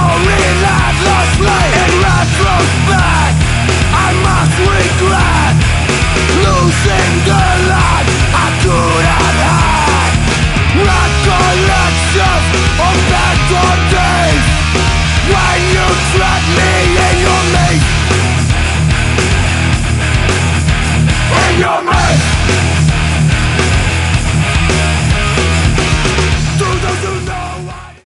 relentlessly. In retrospect, I must regret losing the life I could have had. Recollections of better days when you tread me